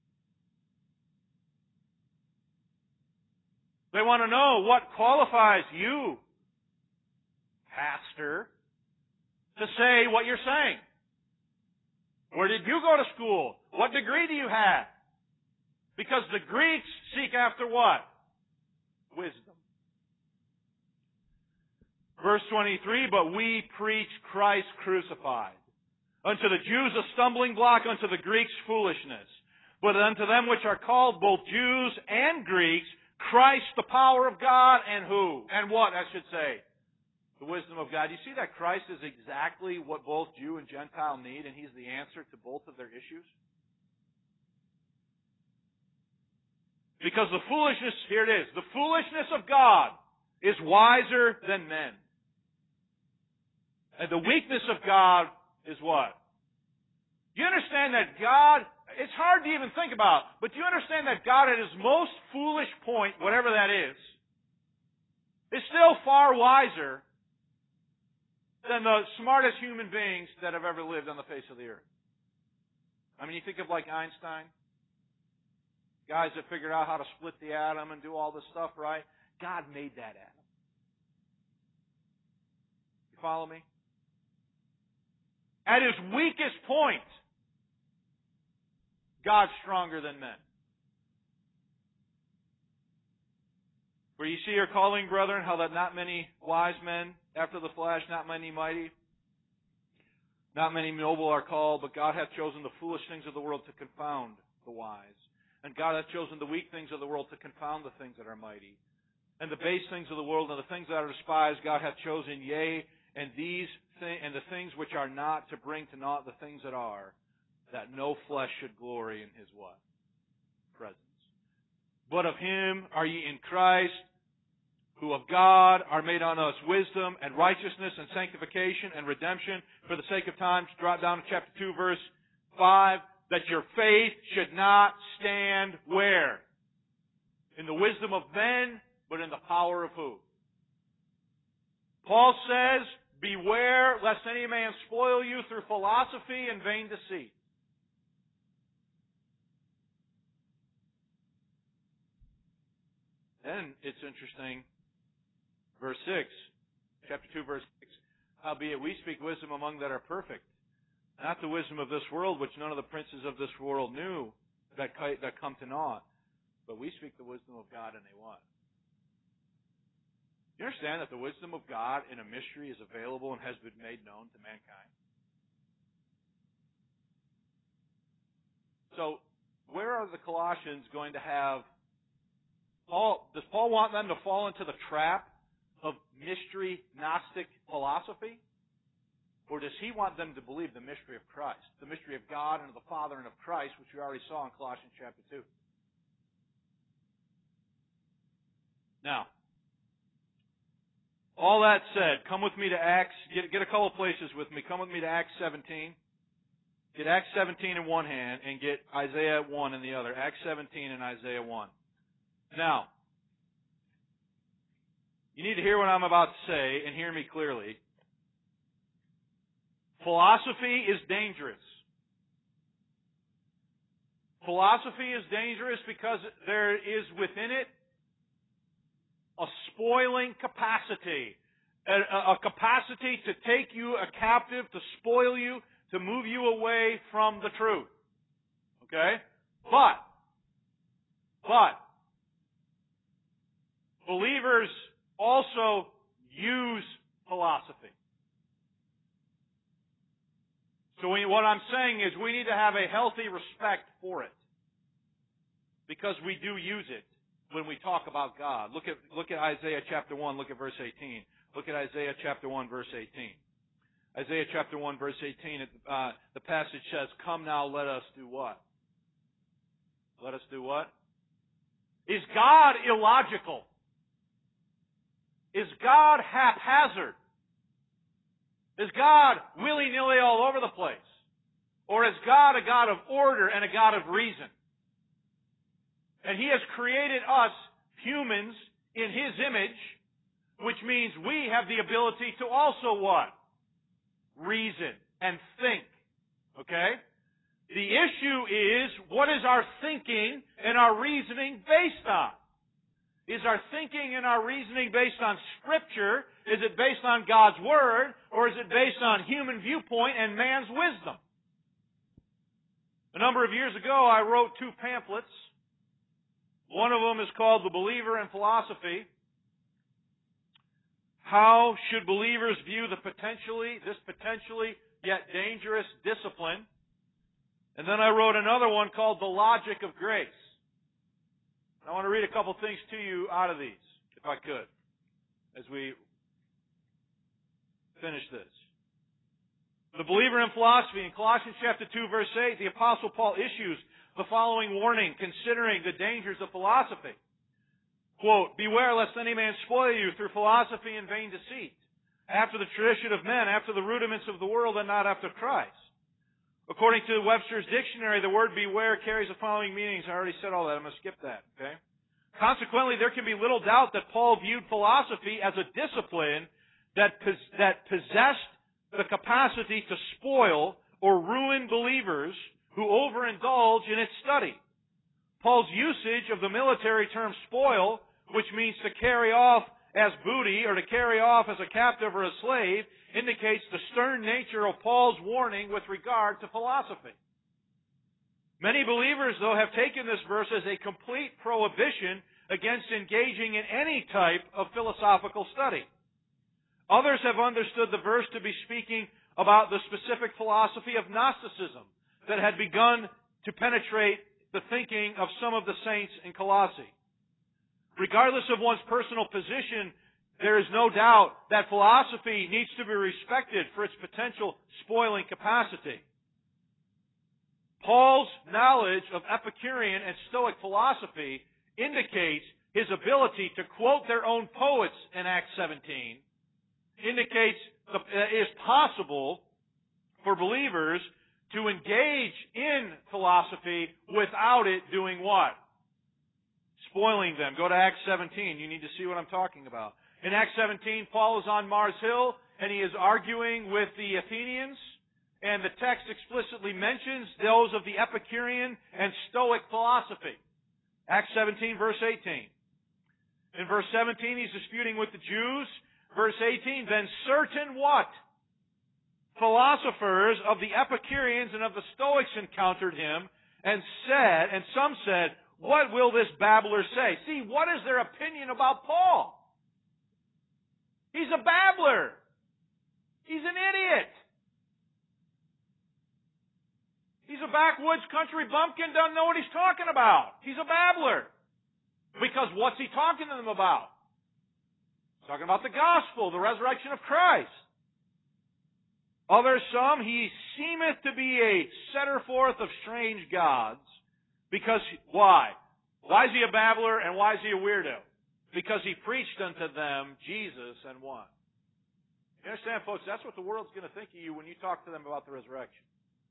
They want to know what qualifies you, pastor, to say what you're saying. Where did you go to school? What degree do you have? Because the Greeks seek after what? Wisdom. Verse twenty-three, but we preach Christ crucified. Unto the Jews a stumbling block, unto the Greeks foolishness. But unto them which are called, both Jews and Greeks, Christ the power of God, and who? And what, I should say? The wisdom of God. You see that Christ is exactly what both Jew and Gentile need, and He's the answer to both of their issues? Because the foolishness, here it is, the foolishness of God is wiser than men. And the weakness of God is what? Do you understand that God, it's hard to even think about, but do you understand that God at His most foolish point, whatever that is, is still far wiser than the smartest human beings that have ever lived on the face of the earth? I mean, you think of like Einstein, guys that figured out how to split the atom and do all this stuff, right? God made that atom. You follow me? At His weakest point, God's stronger than men. For you see your calling, brethren, how that not many wise men after the flesh, not many mighty, not many noble are called, but God hath chosen the foolish things of the world to confound the wise. And God hath chosen the weak things of the world to confound the things that are mighty. And the base things of the world and the things that are despised God hath chosen, yea, and these thi- and the things which are not, to bring to naught the things that are, that no flesh should glory in his what? Presence. But of him are ye in Christ, who of God are made unto us wisdom and righteousness and sanctification and redemption. For the sake of time, drop down to chapter two, verse five, that your faith should not stand where? In the wisdom of men, but in the power of who? Paul says, beware lest any man spoil you through philosophy and vain deceit. Then it's interesting, verse six, chapter two, verse six, howbeit we speak wisdom among that are perfect, not the wisdom of this world, which none of the princes of this world knew, that that come to naught, but we speak the wisdom of God in a what? You understand that the wisdom of God in a mystery is available and has been made known to mankind? So, where are the Colossians going to have Paul, does Paul want them to fall into the trap of mystery Gnostic philosophy? Or does he want them to believe the mystery of Christ, the mystery of God and of the Father and of Christ, which we already saw in Colossians chapter two? Now, all that said, come with me to Acts, get, get a couple of places with me. Come with me to Acts seventeen. Get Acts seventeen in one hand and get Isaiah one in the other. Acts seventeen and Isaiah one. Now, you need to hear what I'm about to say and hear me clearly. Philosophy is dangerous. Philosophy is dangerous because there is within it a spoiling capacity. A, a capacity to take you a captive, to spoil you, to move you away from the truth. Okay? But, but, believers also use philosophy. So we, what I'm saying is we need to have a healthy respect for it. Because we do use it when we talk about God. Look at, look at Isaiah chapter one, look at verse eighteen. Look at Isaiah chapter one, verse eighteen. Isaiah chapter one, verse eighteen, uh, the passage says, come now, let us do what? Let us do what? Is God illogical? Is God haphazard? Is God willy-nilly all over the place? Or is God a God of order and a God of reason? And He has created us, humans, in His image, which means we have the ability to also what? Reason and think. Okay? The issue is, what is our thinking and our reasoning based on? Is our thinking and our reasoning based on Scripture? Is it based on God's Word? Or is it based on human viewpoint and man's wisdom? A number of years ago, I wrote two pamphlets. One of them is called The Believer in Philosophy. How should believers view the potentially, this potentially yet dangerous discipline? And then I wrote another one called The Logic of Grace. I want to read a couple things to you out of these, if I could, as we finish this. The Believer in Philosophy, in Colossians chapter two, verse eight, the Apostle Paul issues the following warning considering the dangers of philosophy. Quote, beware lest any man spoil you through philosophy and vain deceit, after the tradition of men, after the rudiments of the world, and not after Christ. According to Webster's dictionary, the word beware carries the following meanings. I already said all that. I'm going to skip that. Okay. Consequently, there can be little doubt that Paul viewed philosophy as a discipline that, pos- that possessed the capacity to spoil or ruin believers who overindulge in its study. Paul's usage of the military term spoil, which means to carry off as booty or to carry off as a captive or a slave, indicates the stern nature of Paul's warning with regard to philosophy. Many believers, though, have taken this verse as a complete prohibition against engaging in any type of philosophical study. Others have understood the verse to be speaking about the specific philosophy of Gnosticism that had begun to penetrate the thinking of some of the saints in Colossae. Regardless of one's personal position there is no doubt that philosophy needs to be respected for its potential spoiling capacity. Paul's knowledge of Epicurean and Stoic philosophy indicates his ability to quote their own poets in Acts seventeen, indicates that it is possible for believers to engage in philosophy without it doing what? Spoiling them. Go to Acts seventeen. You need to see what I'm talking about. In Acts seventeen, Paul is on Mars Hill, and he is arguing with the Athenians, and the text explicitly mentions those of the Epicurean and Stoic philosophy. Acts seventeen, verse eighteen. In verse seventeen, he's disputing with the Jews. Verse eighteen, then certain what? Philosophers of the Epicureans and of the Stoics encountered him and said, and some said, what will this babbler say? See, what is their opinion about Paul? He's a babbler. He's an idiot. He's a backwoods country bumpkin, doesn't know what he's talking about. He's a babbler. Because what's he talking to them about? He's talking about the gospel, the resurrection of Christ. Others, some, he seemeth to be a setter forth of strange gods. Because, why? Why is he a babbler and why is he a weirdo? Because he preached unto them Jesus and what? You understand, folks, that's what the world's going to think of you when you talk to them about the resurrection.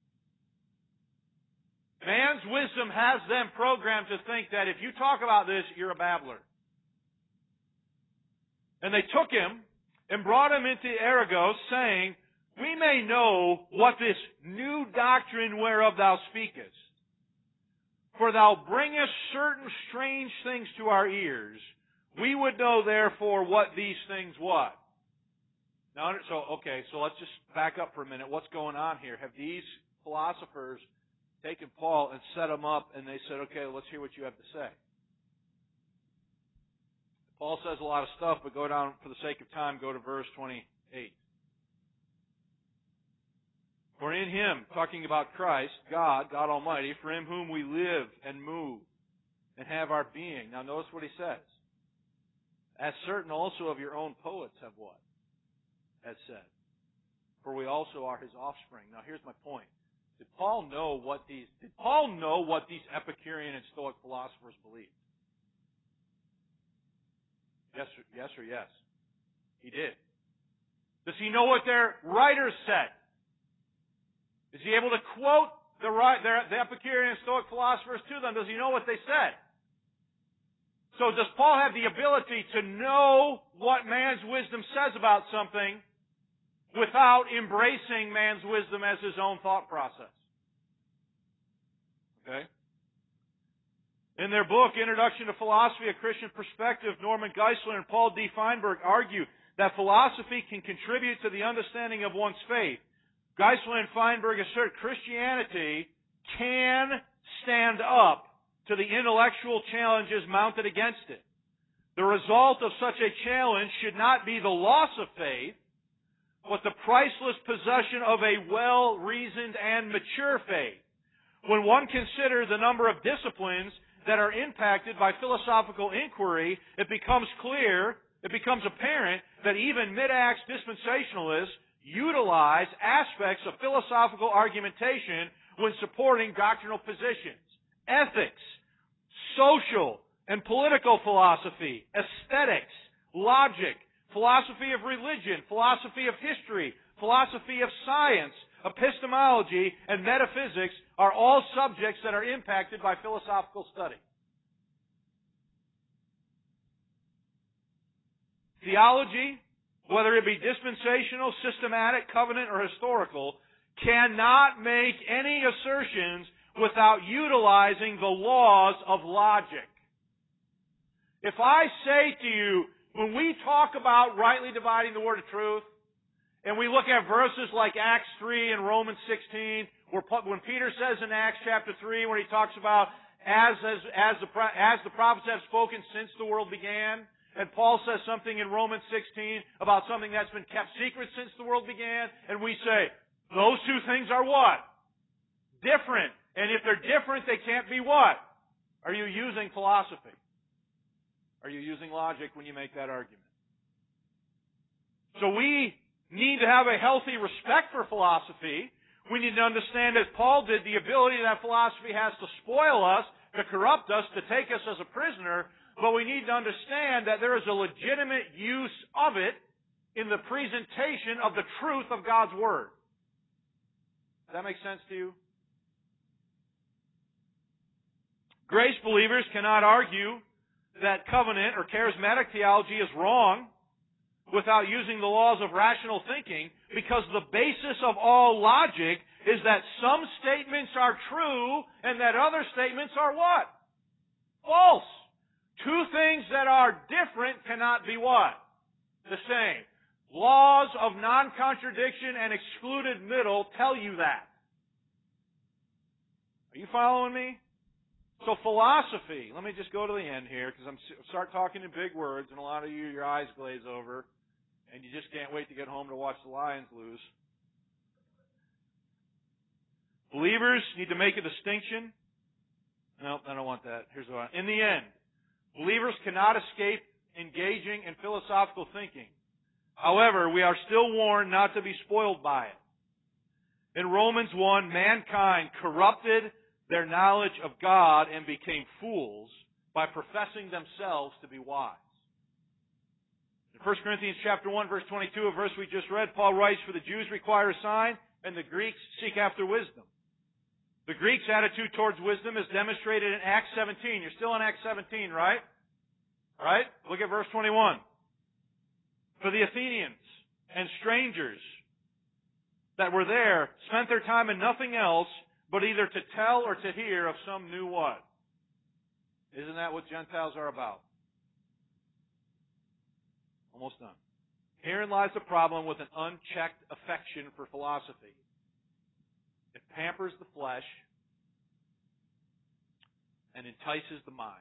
Man's wisdom has them programmed to think that if you talk about this, you're a babbler. And they took him and brought him into Argos, saying, we may know what this new doctrine whereof thou speakest. For thou bringest certain strange things to our ears. We would know therefore what these things what? Now, so, okay, so let's just back up for a minute. What's going on here? Have these philosophers taken Paul and set him up and they said, okay, let's hear what you have to say? Paul says a lot of stuff, but go down, for the sake of time, go to verse twenty-eight. For in him, talking about Christ, God, God Almighty, for in whom we live and move and have our being. Now notice what he says. As certain also of your own poets have what? Has said. For we also are his offspring. Now here's my point. Did Paul know what these, did Paul know what these Epicurean and Stoic philosophers believed? Yes or, yes or yes? He did. Does he know what their writers said? Is he able to quote the, the Epicurean and Stoic philosophers to them? Does he know what they said? So does Paul have the ability to know what man's wisdom says about something without embracing man's wisdom as his own thought process? Okay? In their book, Introduction to Philosophy, A Christian Perspective, Norman Geisler and Paul D. Feinberg argue that philosophy can contribute to the understanding of one's faith. Geisler and Feinberg assert Christianity can stand up to the intellectual challenges mounted against it. The result of such a challenge should not be the loss of faith, but the priceless possession of a well-reasoned and mature faith. When one considers the number of disciplines that are impacted by philosophical inquiry, it becomes clear, it becomes apparent that even mid-Acts dispensationalists utilize aspects of philosophical argumentation when supporting doctrinal positions. Ethics, social and political philosophy, aesthetics, logic, philosophy of religion, philosophy of history, philosophy of science, epistemology, and metaphysics are all subjects that are impacted by philosophical study. Theology, whether it be dispensational, systematic, covenant, or historical, cannot make any assertions without utilizing the laws of logic. If I say to you, when we talk about rightly dividing the word of truth, and we look at verses like Acts three and Romans sixteen, where when Peter says in Acts chapter three, where he talks about as, as, as, the, as the prophets have spoken since the world began, and Paul says something in Romans sixteen about something that's been kept secret since the world began, and we say, those two things are what? Different. And if they're different, they can't be what? Are you using philosophy? Are you using logic when you make that argument? So we need to have a healthy respect for philosophy. We need to understand, as Paul did, the ability that philosophy has to spoil us, to corrupt us, to take us as a prisoner. But we need to understand that there is a legitimate use of it in the presentation of the truth of God's Word. Does that make sense to you? Grace believers cannot argue that covenant or charismatic theology is wrong without using the laws of rational thinking, because the basis of all logic is that some statements are true and that other statements are what? False. Two things that are different cannot be what? The same. Laws of non-contradiction and excluded middle tell you that. Are you following me? So philosophy, let me just go to the end here, because I'm start talking in big words, and a lot of you, your eyes glaze over, and you just can't wait to get home to watch the Lions lose. Believers need to make a distinction. No, I don't want that. Here's what I, in the end, believers cannot escape engaging in philosophical thinking. However, we are still warned not to be spoiled by it. In Romans one, mankind corrupted their knowledge of God and became fools by professing themselves to be wise. In First Corinthians chapter one, verse twenty-two, a verse we just read, Paul writes, "For the Jews require a sign, and the Greeks seek after wisdom." The Greeks' attitude towards wisdom is demonstrated in Acts seventeen. You're still in Acts seventeen, right? Right? Look at verse twenty-one. "For the Athenians and strangers that were there spent their time in nothing else but either to tell or to hear of some new what?" Isn't that what Gentiles are about? Almost done. Herein lies the problem with an unchecked affection for philosophy. It pampers the flesh and entices the mind.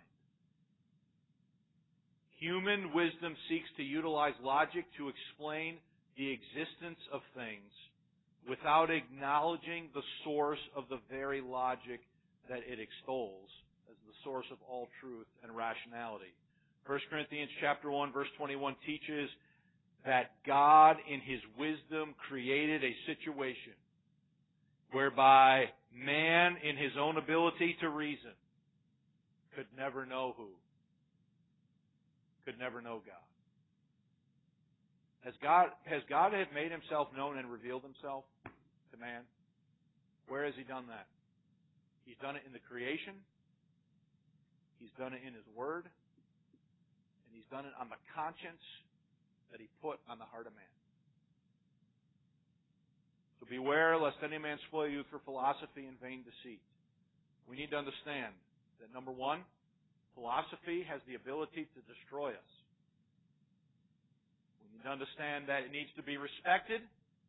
Human wisdom seeks to utilize logic to explain the existence of things without acknowledging the source of the very logic that it extols as the source of all truth and rationality. First Corinthians chapter one, verse twenty-one teaches that God in His wisdom created a situation whereby man in his own ability to reason could never know who? Could never know God. Has God, has God made Himself known and revealed Himself to man? Where has He done that? He's done it in the creation. He's done it in His Word. And He's done it on the conscience that He put on the heart of man. So beware lest any man spoil you through philosophy and vain deceit. We need to understand that, number one, philosophy has the ability to destroy us. We need to understand that it needs to be respected.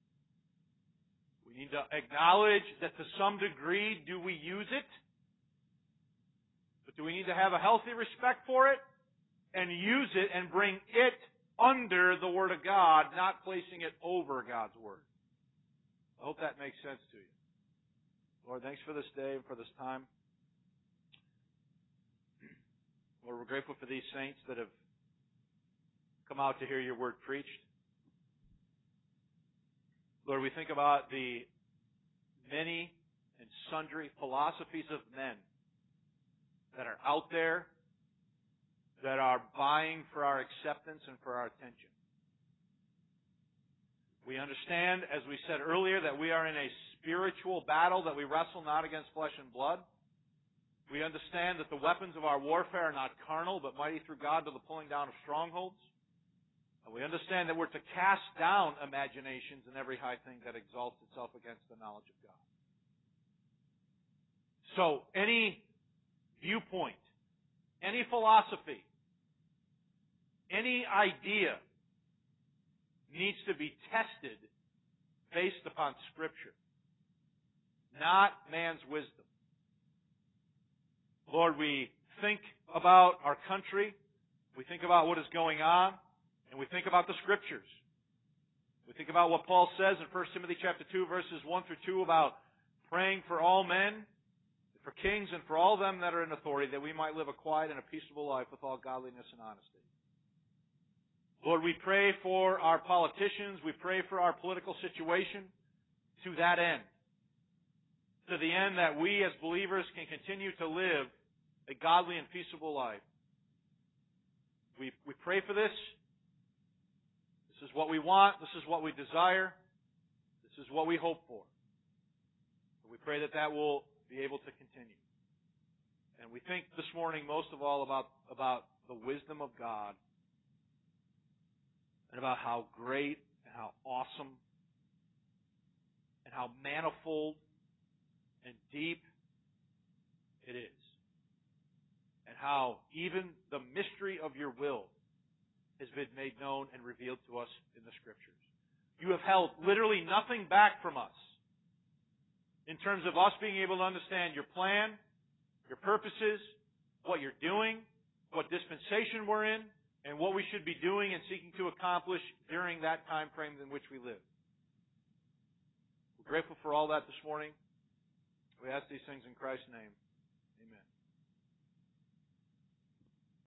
We need to acknowledge that to some degree do we use it. But do we need to have a healthy respect for it and use it and bring it under the Word of God, not placing it over God's Word? I hope that makes sense to you. Lord, thanks for this day and for this time. Lord, we're grateful for these saints that have come out to hear your word preached. Lord, we think about the many and sundry philosophies of men that are out there, that are vying for our acceptance and for our attention. We understand, as we said earlier, that we are in a spiritual battle, that we wrestle not against flesh and blood. We understand that the weapons of our warfare are not carnal, but mighty through God to the pulling down of strongholds. And we understand that we're to cast down imaginations and every high thing that exalts itself against the knowledge of God. So, any viewpoint, any philosophy, any idea needs to be tested based upon Scripture, not man's wisdom. Lord, we think about our country, we think about what is going on, and we think about the Scriptures. We think about what Paul says in First Timothy chapter two, verses one through two, about praying for all men, for kings, and for all them that are in authority, that we might live a quiet and a peaceable life with all godliness and honesty. Lord, we pray for our politicians. We pray for our political situation to that end. To the end that we as believers can continue to live a godly and peaceable life. We, we pray for this. This is what we want. This is what we desire. This is what we hope for. We pray that that will be able to continue. And we think this morning most of all about, about the wisdom of God and about how great and how awesome and how manifold and deep it is. And how even the mystery of your will has been made known and revealed to us in the Scriptures. You have held literally nothing back from us in terms of us being able to understand your plan, your purposes, what you're doing, what dispensation we're in, and what we should be doing and seeking to accomplish during that time frame in which we live. We're grateful for all that this morning. We ask these things in Christ's name. Amen.